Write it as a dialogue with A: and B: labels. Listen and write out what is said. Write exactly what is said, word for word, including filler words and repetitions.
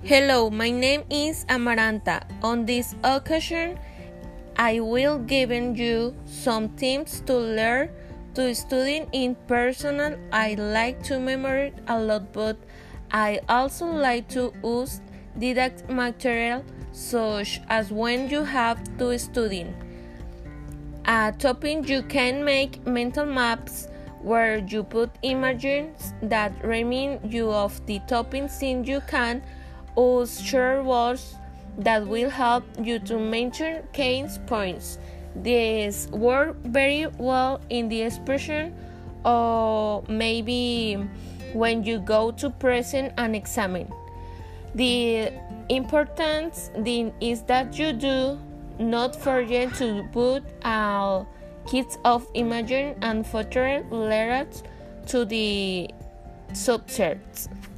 A: Hello, my name is Amaranta. On this occasion, I will give you some tips to learn to study in person. I like to memorize a lot, but I also like to use didactic material such as when you have to study a topic. You can make mental maps where you put images that remind you of the topic, since you can use short words that will help you to mention key points. This work very well in the expression, or maybe when you go to present an exam. The important thing is that you do not forget to put all kits of images and photos related to the subjects.